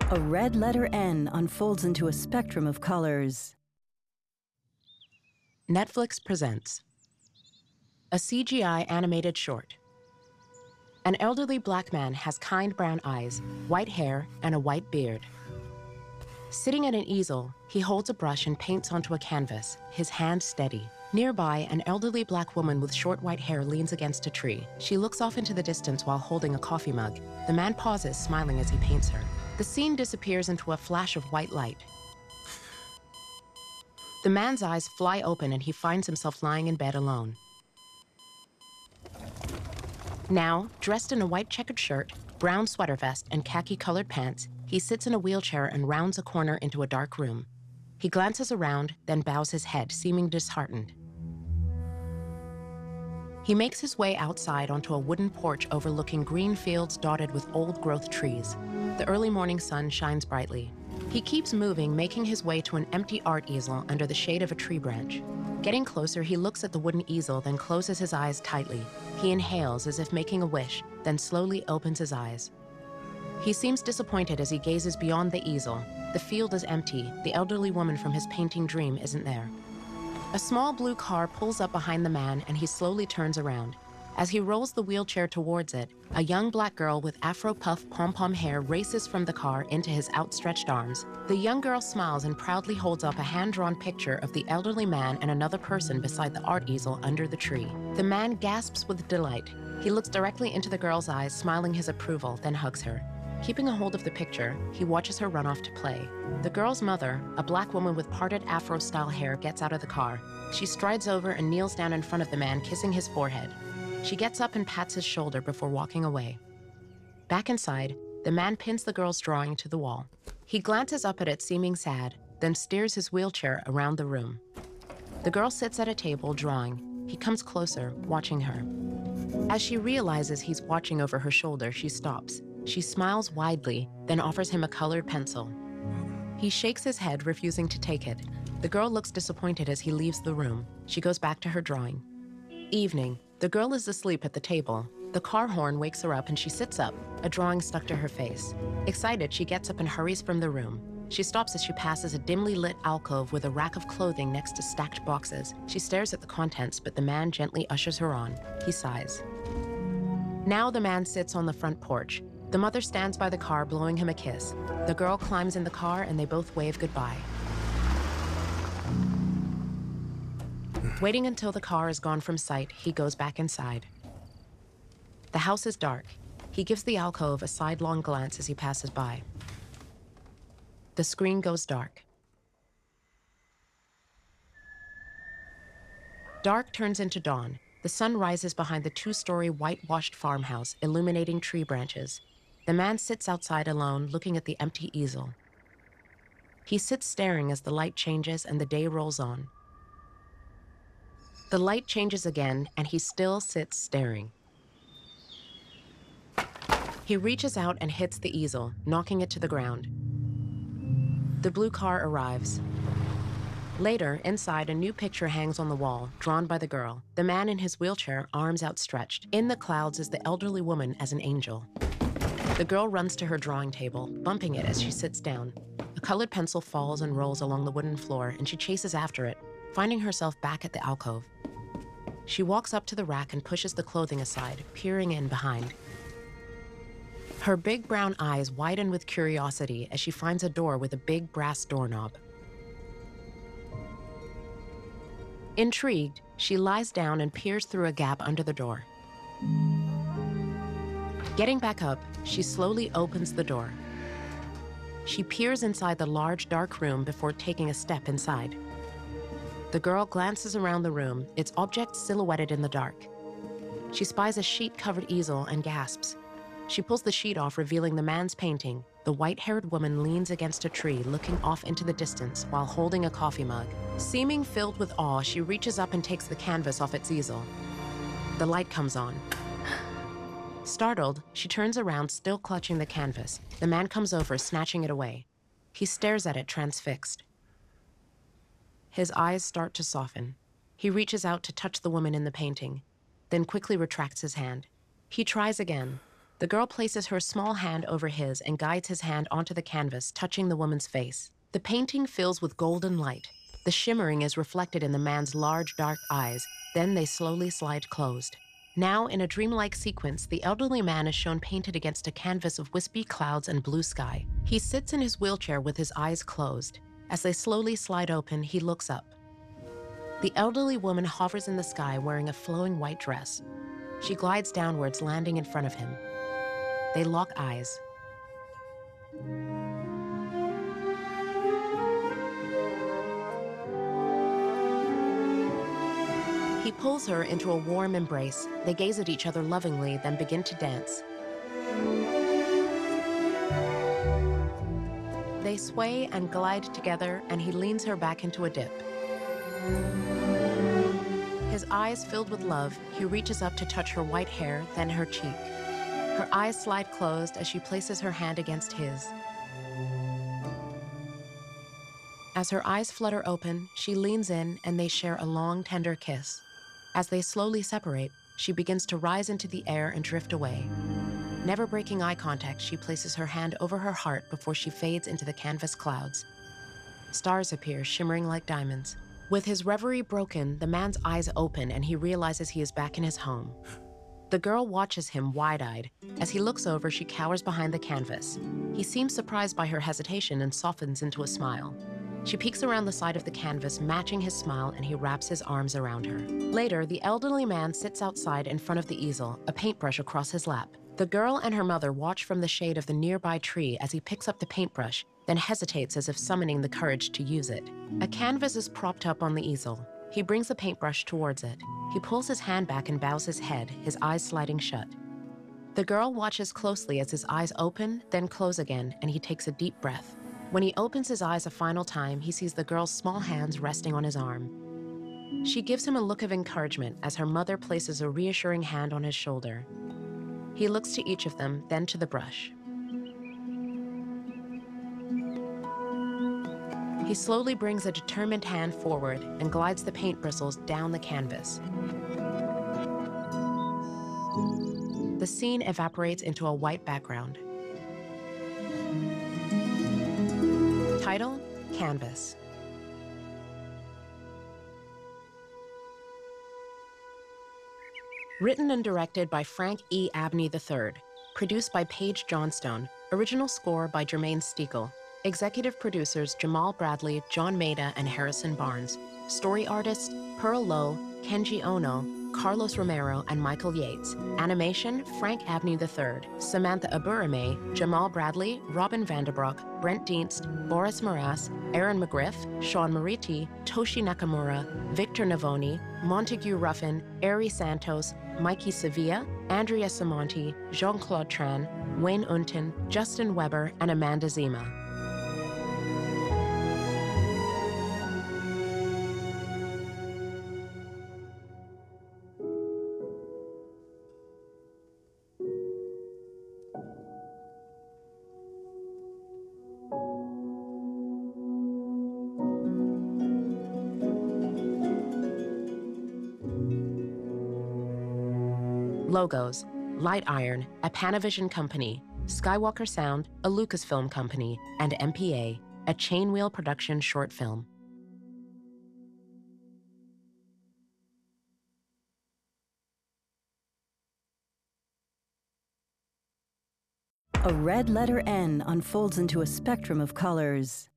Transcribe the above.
A red letter N unfolds into a spectrum of colors. Netflix presents a CGI animated short. An elderly black man has kind brown eyes, white hair, and a white beard. Sitting at an easel, he holds a brush and paints onto a canvas, his hand steady. Nearby, an elderly black woman with short white hair leans against a tree. She looks off into the distance while holding a coffee mug. The man pauses, smiling as he paints her. The scene disappears into a flash of white light. The man's eyes fly open and he finds himself lying in bed alone. Now, dressed in a white checkered shirt, brown sweater vest, and khaki-colored pants, he sits in a wheelchair and rounds a corner into a dark room. He glances around, then bows his head, seeming disheartened. He makes his way outside onto a wooden porch overlooking green fields dotted with old-growth trees. The early morning sun shines brightly. He keeps moving, making his way to an empty art easel under the shade of a tree branch. Getting closer, he looks at the wooden easel, then closes his eyes tightly. He inhales as if making a wish, then slowly opens his eyes. He seems disappointed as he gazes beyond the easel. The field is empty. The elderly woman from his painting dream isn't there. A small blue car pulls up behind the man and he slowly turns around. As he rolls the wheelchair towards it, a young black girl with afro-puff pom-pom hair races from the car into his outstretched arms. The young girl smiles and proudly holds up a hand-drawn picture of the elderly man and another person beside the art easel under the tree. The man gasps with delight. He looks directly into the girl's eyes, smiling his approval, then hugs her. Keeping a hold of the picture, he watches her run off to play. The girl's mother, a black woman with parted afro-style hair, gets out of the car. She strides over and kneels down in front of the man, kissing his forehead. She gets up and pats his shoulder before walking away. Back inside, the man pins the girl's drawing to the wall. He glances up at it, seeming sad, then steers his wheelchair around the room. The girl sits at a table, drawing. He comes closer, watching her. As she realizes he's watching over her shoulder, she stops. She smiles widely, then offers him a colored pencil. He shakes his head, refusing to take it. The girl looks disappointed as he leaves the room. She goes back to her drawing. Evening. The girl is asleep at the table. The car horn wakes her up and she sits up, a drawing stuck to her face. Excited, she gets up and hurries from the room. She stops as she passes a dimly lit alcove with a rack of clothing next to stacked boxes. She stares at the contents, but the man gently ushers her on. He sighs. Now the man sits on the front porch. The mother stands by the car, blowing him a kiss. The girl climbs in the car and they both wave goodbye. Waiting until the car is gone from sight, he goes back inside. The house is dark. He gives the alcove a sidelong glance as he passes by. The screen goes dark. Dark turns into dawn. The sun rises behind the two-story whitewashed farmhouse, illuminating tree branches. The man sits outside alone, looking at the empty easel. He sits staring as the light changes and the day rolls on. The light changes again, and he still sits staring. He reaches out and hits the easel, knocking it to the ground. The blue car arrives. Later, inside, a new picture hangs on the wall, drawn by the girl. The man in his wheelchair, arms outstretched. In the clouds is the elderly woman as an angel. The girl runs to her drawing table, bumping it as she sits down. A colored pencil falls and rolls along the wooden floor, and she chases after it, finding herself back at the alcove. She walks up to the rack and pushes the clothing aside, peering in behind. Her big brown eyes widen with curiosity as she finds a door with a big brass doorknob. Intrigued, she lies down and peers through a gap under the door. Getting back up, she slowly opens the door. She peers inside the large, dark room before taking a step inside. The girl glances around the room, its objects silhouetted in the dark. She spies a sheet-covered easel and gasps. She pulls the sheet off, revealing the man's painting. The white-haired woman leans against a tree, looking off into the distance while holding a coffee mug. Seeming filled with awe, she reaches up and takes the canvas off its easel. The light comes on. Startled, she turns around, still clutching the canvas. The man comes over, snatching it away. He stares at it, transfixed. His eyes start to soften. He reaches out to touch the woman in the painting, then quickly retracts his hand. He tries again. The girl places her small hand over his and guides his hand onto the canvas, touching the woman's face. The painting fills with golden light. The shimmering is reflected in the man's large, dark eyes. Then they slowly slide closed. Now, in a dreamlike sequence, the elderly man is shown painted against a canvas of wispy clouds and blue sky. He sits in his wheelchair with his eyes closed. As they slowly slide open, he looks up. The elderly woman hovers in the sky wearing a flowing white dress. She glides downwards, landing in front of him. They lock eyes. He pulls her into a warm embrace. They gaze at each other lovingly, then begin to dance. They sway and glide together, and he leans her back into a dip. His eyes filled with love, he reaches up to touch her white hair, then her cheek. Her eyes slide closed as she places her hand against his. As her eyes flutter open, she leans in and they share a long, tender kiss. As they slowly separate, she begins to rise into the air and drift away. Never breaking eye contact, she places her hand over her heart before she fades into the canvas clouds. Stars appear, shimmering like diamonds. With his reverie broken, the man's eyes open and he realizes he is back in his home. The girl watches him wide-eyed. As he looks over, she cowers behind the canvas. He seems surprised by her hesitation and softens into a smile. She peeks around the side of the canvas, matching his smile, and he wraps his arms around her. Later, the elderly man sits outside in front of the easel, a paintbrush across his lap. The girl and her mother watch from the shade of the nearby tree as he picks up the paintbrush, then hesitates as if summoning the courage to use it. A canvas is propped up on the easel. He brings the paintbrush towards it. He pulls his hand back and bows his head, his eyes sliding shut. The girl watches closely as his eyes open, then close again, and he takes a deep breath. When he opens his eyes a final time, he sees the girl's small hands resting on his arm. She gives him a look of encouragement as her mother places a reassuring hand on his shoulder. He looks to each of them, then to the brush. He slowly brings a determined hand forward and glides the paint bristles down the canvas. The scene evaporates into a white background. Title: Canvas. Written and directed by Frank E. Abney III. Produced by Paige Johnstone. Original score by Jermaine Stiegel. Executive producers Jamal Bradley, John Maeda, and Harrison Barnes. Story artists Pearl Lowe, Kenji Ono, Carlos Romero, and Michael Yates. Animation, Frank Abney III, Samantha Aburame, Jamal Bradley, Robin Vanderbroek, Brent Dienst, Boris Moras, Aaron McGriff, Sean Moriti, Toshi Nakamura, Victor Navoni, Montague Ruffin, Ari Santos, Mikey Sevilla, Andrea Simonti, Jean-Claude Tran, Wayne Unton, Justin Weber, and Amanda Zima. Logos: Light Iron, a Panavision company, Skywalker Sound, a Lucasfilm company, and MPA, a Chainwheel production short film. A red letter N unfolds into a spectrum of colors.